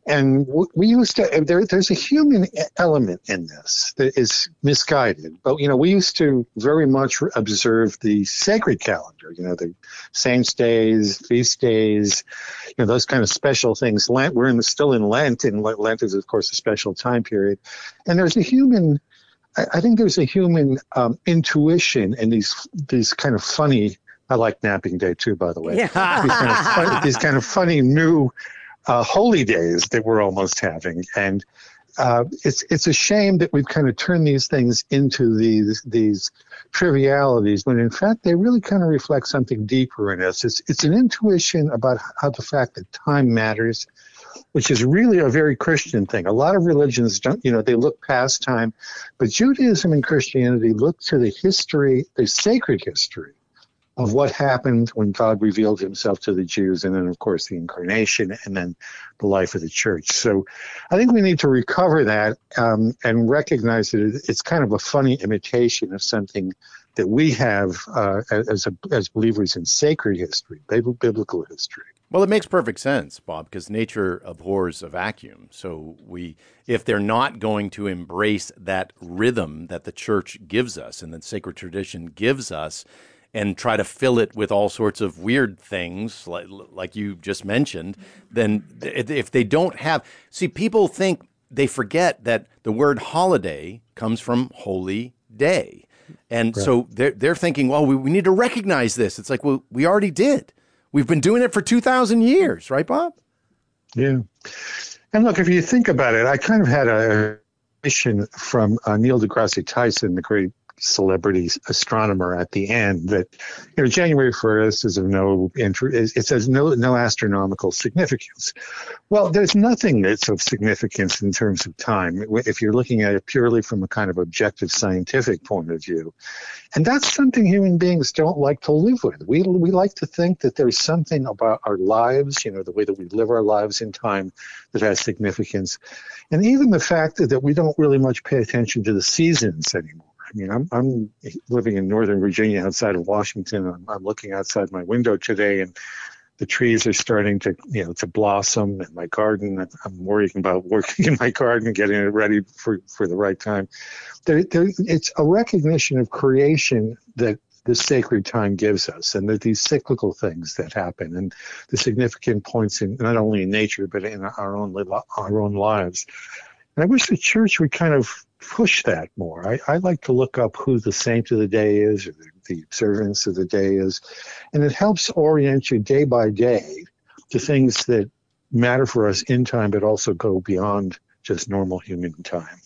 And w- we used to, there, there's a human element in this that is misguided. But, you know, we used to very much observe the sacred calendar, you know, the saints' days, feast days, you know, those kind of special things. Lent, we're in the, still in Lent, and Lent is, of course, a special time period. And there's a human, I, I think there's a human um, intuition in these these kind of funny, I like napping day too, by the way. Yeah. These kind of funny, these kind of funny new Uh, holy days that we're almost having, and uh, it's it's a shame that we've kind of turned these things into these these trivialities when in fact they really kind of reflect something deeper in us. It's it's an intuition about how the fact that time matters, which is really a very Christian thing. A lot of religions don't, you know, they look past time, but Judaism and Christianity look to the history, the sacred history of what happened when God revealed himself to the Jews, and then, of course, the incarnation, and then the life of the church. So I think we need to recover that um, and recognize that it's kind of a funny imitation of something that we have uh, as a, as believers in sacred history, biblical history. Well, it makes perfect sense, Bob, because nature abhors a vacuum. So we, if they're not going to embrace that rhythm that the church gives us and that sacred tradition gives us, and try to fill it with all sorts of weird things, like, like you just mentioned, then if they don't have... See, people think, they forget that the word holiday comes from holy day. And right. so they're, they're thinking, well, we, we need to recognize this. It's like, well, we already did. We've been doing it for two thousand years, right, Bob? Yeah. And look, if you think about it, I kind of had a mission from uh, Neil deGrasse Tyson, the great celebrity astronomer, at the end that, you know, January first is of no interest. It says no no astronomical significance. Well, there's nothing that's of significance in terms of time if you're looking at it purely from a kind of objective scientific point of view. And that's something human beings don't like to live with. We we like to think that there's something about our lives, you know, the way that we live our lives in time, that has significance. And even the fact that, that we don't really much pay attention to the seasons anymore. I mean, I'm I'm living in Northern Virginia outside of Washington. I'm, I'm looking outside my window today, and the trees are starting to, you know, to blossom. And my garden, I'm worrying about working in my garden, getting it ready for, for the right time. There, there, it's a recognition of creation that the sacred time gives us, and that these cyclical things that happen, and the significant points in not only in nature but in our own our own lives. And I wish the church would kind of push that more. I, I like to look up who the saint of the day is, or the, the observance of the day is, and it helps orient you day by day to things that matter for us in time, but also go beyond just normal human time.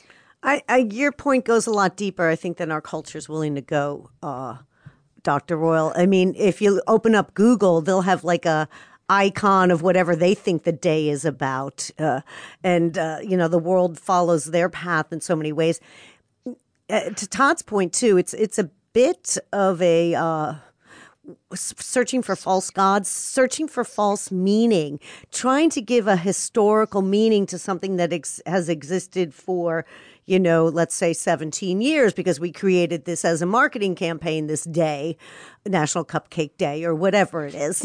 I, I your point goes a lot deeper, I think, than our culture is willing to go, uh, Doctor Royal. I mean, if you open up Google, they'll have like a icon of whatever they think the day is about. Uh, and, uh, you know, the world follows their path in so many ways. Uh, to Todd's point, too, it's it's a bit of a uh, searching for false gods, searching for false meaning, trying to give a historical meaning to something that ex- has existed for, you know, let's say seventeen years, because we created this as a marketing campaign this day, National Cupcake Day or whatever it is.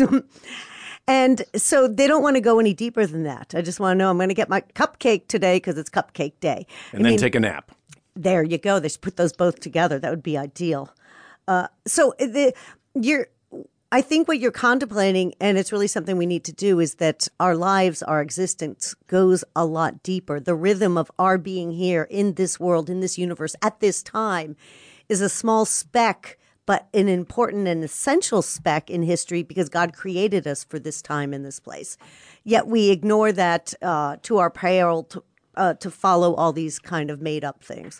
And so they don't want to go any deeper than that. I just want to know, I'm going to get my cupcake today because it's Cupcake Day. And I then mean, take a nap. There you go. They should put those both together. That would be ideal. Uh, so the you're, I think what you're contemplating, and it's really something we need to do, is that our lives, our existence goes a lot deeper. The rhythm of our being here in this world, in this universe, at this time, is a small speck, but an important and essential speck in history, because God created us for this time in this place. Yet we ignore that uh, to our peril to, uh, to follow all these kind of made-up things.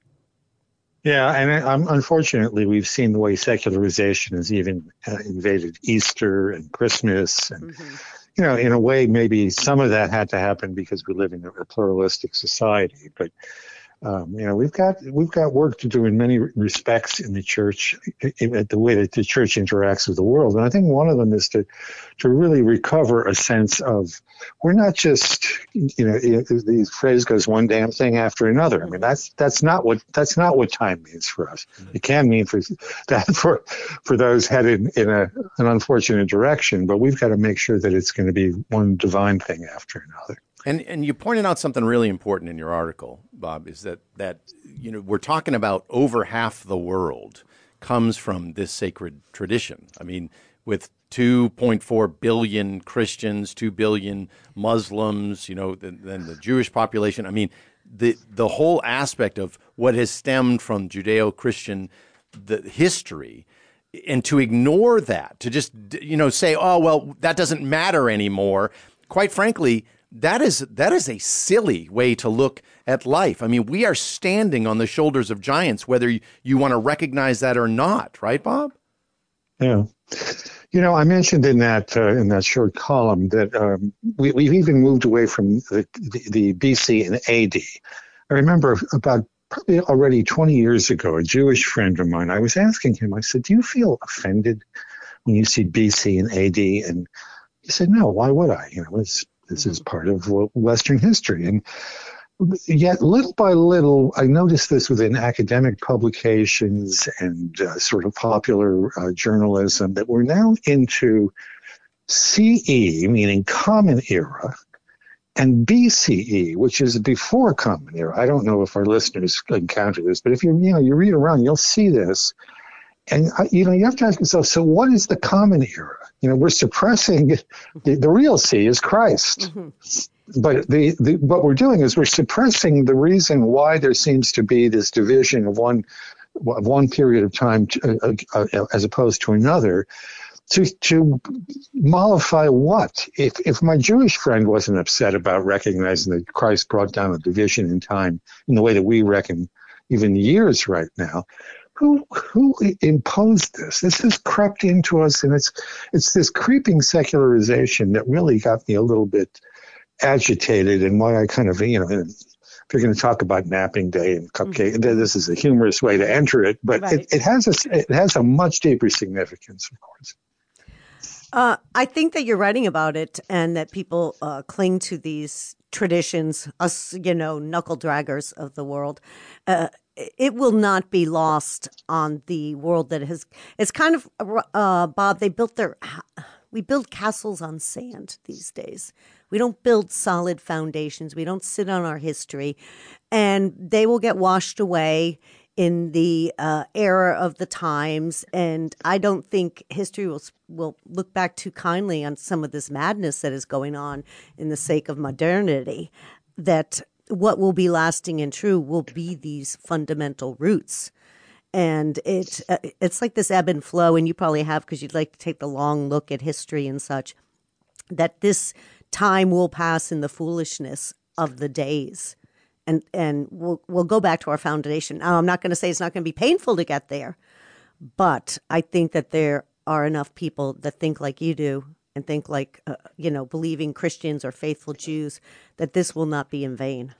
Yeah, and um, unfortunately, we've seen the way secularization has even uh, invaded Easter and Christmas. And, mm-hmm. you know, in a way, maybe some of that had to happen because we live in a pluralistic society. But Um, you know, we've got we've got work to do in many respects in the church, in the way that the church interacts with the world. And I think one of them is to to really recover a sense of, we're not just, you know, the phrase goes one damn thing after another. I mean, that's that's not what that's not what time means for us. It can mean for that for for those headed in a an unfortunate direction, but we've got to make sure that it's going to be one divine thing after another. And and you pointed out something really important in your article, Bob, is that that you know we're talking about over half the world comes from this sacred tradition. I mean, with two point four billion Christians, two billion Muslims, you know, then, then the Jewish population. I mean, the the whole aspect of what has stemmed from Judeo-Christian the history, and to ignore that, to just you know say, oh well, that doesn't matter anymore. Quite frankly, that is that is a silly way to look at life. I mean, we are standing on the shoulders of giants, whether you, you want to recognize that or not, right, Bob? Yeah. You know, I mentioned in that uh, in that short column that um, we, we've even moved away from the, the, the B C and A D. I remember about probably already twenty years ago, a Jewish friend of mine, I was asking him, I said, do you feel offended when you see B C and A D? And he said, no, why would I? You know, it's This is part of Western history. And yet, little by little, I noticed this within academic publications and uh, sort of popular uh, journalism, that we're now into C E, meaning Common Era, and B C E, which is before Common Era. I don't know if our listeners encounter this, but if you you know you read around, you'll see this. And, you know, you have to ask yourself, so what is the Common Era? You know, we're suppressing, the, the real C is Christ. Mm-hmm. But the, the what we're doing is we're suppressing the reason why there seems to be this division of one of one period of time to, uh, uh, as opposed to another, to to mollify what? If, if my Jewish friend wasn't upset about recognizing that Christ brought down a division in time in the way that we reckon even years right now, Who who imposed this? This has crept into us, and it's it's this creeping secularization that really got me a little bit agitated, and why I kind of, you know, if you're going to talk about napping day and cupcake, mm-hmm. this is a humorous way to enter it, but right. it, it has a it has a much deeper significance, of course. Uh, I think that you're writing about it, and that people uh, cling to these traditions, us, you know, knuckle draggers of the world. Uh, It will not be lost on the world that has. It's kind of uh, Bob. They built their. We build castles on sand these days. We don't build solid foundations. We don't sit on our history, and they will get washed away in the uh, era of the times. And I don't think history will will look back too kindly on some of this madness that is going on in the sake of modernity. That. What will be lasting and true will be these fundamental roots. And it uh, it's like this ebb and flow, and you probably have, because you'd like to take the long look at history and such, that this time will pass in the foolishness of the days. And and we'll, we'll go back to our foundation. Now, I'm not going to say it's not going to be painful to get there, but I think that there are enough people that think like you do, and think like, uh, you know, believing Christians or faithful Jews, that this will not be in vain.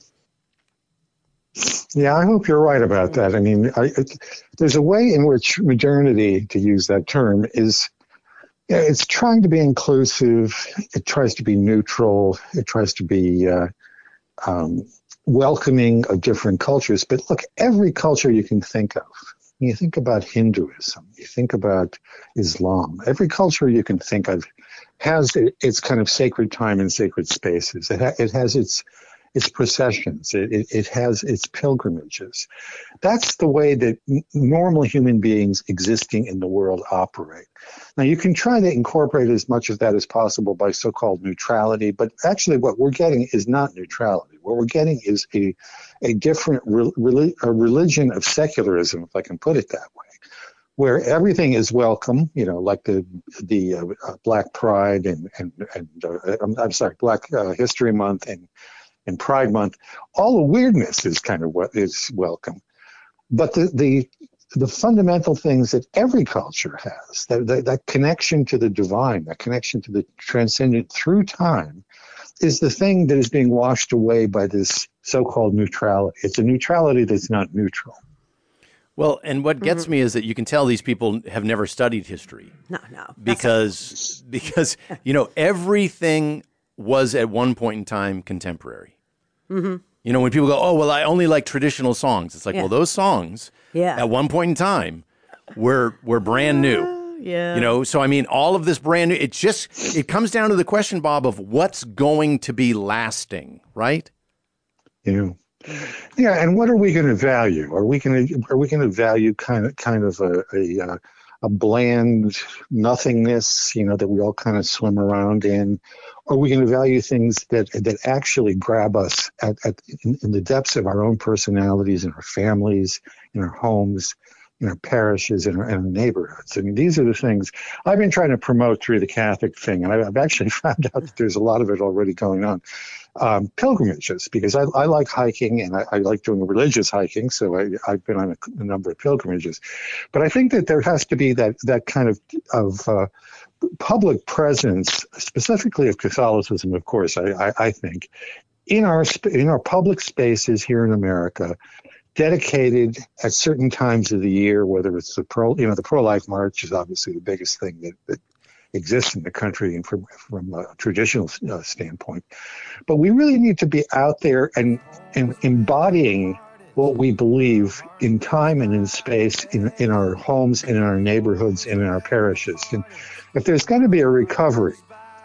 Yeah, I hope you're right about that. I mean, I, it, there's a way in which modernity, to use that term, is yeah, it's trying to be inclusive. It tries to be neutral. It tries to be uh, um, welcoming of different cultures. But look, every culture you can think of, you think about Hinduism, you think about Islam, every culture you can think of has its kind of sacred time and sacred spaces. It, ha- it has its its processions. It, it, it has its pilgrimages. That's the way that n- normal human beings existing in the world operate. Now, you can try to incorporate as much of that as possible by so-called neutrality, but actually what we're getting is not neutrality. What we're getting is a, a different re- a religion of secularism, if I can put it that way, where everything is welcome, you know, like the the uh, uh, Black Pride and, and, and uh, I'm, I'm sorry, Black uh, History Month and and Pride Month. All the weirdness is kind of what is welcome. But the the, the fundamental things that every culture has, that, that, that connection to the divine, that connection to the transcendent through time, is the thing that is being washed away by this so-called neutrality. It's a neutrality that's not neutral. Well, and what gets mm-hmm. me is that you can tell these people have never studied history. No, no. Because, because you know, everything was at one point in time contemporary. Mm-hmm. You know, when people go, oh, well, I only like traditional songs. It's like, yeah. well, those songs yeah. at one point in time were were brand new. Yeah. You know, so I mean, all of this brand new, it just, it comes down to the question, Bob, of what's going to be lasting, right? Yeah. Yeah, and what are we going to value? Are we going to are we going to value kind of kind of a a, uh, a bland nothingness, you know, that we all kind of swim around in? Or are we going to value things that that actually grab us at, at in, in the depths of our own personalities, in our families, in our homes, in our parishes, in our, in our neighborhoods? I mean, these are the things I've been trying to promote through the Catholic thing, and I've, I've actually found out that there's a lot of it already going on. Um, pilgrimages, because I, I like hiking and I, I like doing religious hiking, so I, I've been on a, a number of pilgrimages. But I think that there has to be that that kind of of uh, public presence, specifically of Catholicism, of course. I, I, I think in our sp- in our public spaces here in America, dedicated at certain times of the year, whether it's the pro, you know, the pro-life march is obviously the biggest thing that. that exists in the country and from from a traditional uh, standpoint, but we really need to be out there and and embodying what we believe in time and in space, in in our homes, and in our neighborhoods, and in our parishes. And if there's going to be a recovery,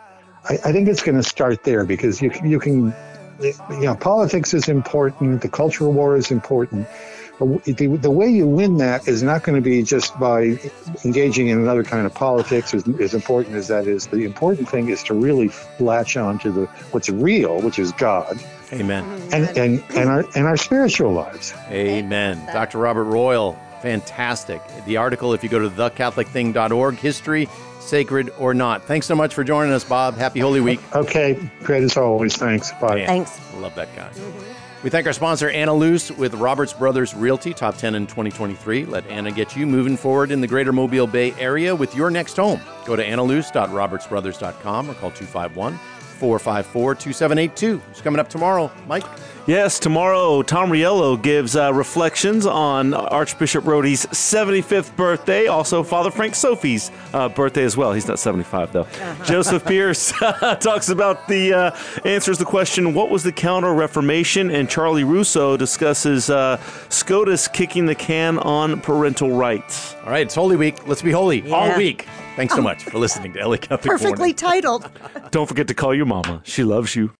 I, I think it's going to start there, because you can, you can, you know, politics is important, the cultural war is important. But the, the way you win that is not going to be just by engaging in another kind of politics, as, as important as that is. The important thing is to really latch on to the what's real, which is God. Amen. And and, and our and our spiritual lives. Amen. Doctor Robert Royal, fantastic. The article, if you go to the catholic thing dot org, History, Sacred or Not. Thanks so much for joining us, Bob. Happy Holy Week. Okay. Great as always. Thanks. Bye. Man, Thanks. Love that guy. We thank our sponsor, Anna Luce, with Roberts Brothers Realty, top ten in twenty twenty-three. Let Anna get you moving forward in the greater Mobile Bay area with your next home. Go to anna luce dot roberts brothers dot com or call two five one, four five four, two seven eight two. Who's coming up tomorrow, Mike? Yes, tomorrow, Tom Riello gives uh, reflections on Archbishop Rhodey's seventy-fifth birthday. Also, Father Frank Sophie's uh, birthday as well. He's not seventy-five, though. Joseph Pierce talks about the, uh, answers the question, what was the Counter-Reformation? And Charlie Russo discusses uh, SCOTUS kicking the can on parental rights. All right, it's Holy Week. Let's be holy Yeah. all week. Thanks so much for listening to L A Catholic Perfectly Morning. titled. Don't forget to call your mama. She loves you.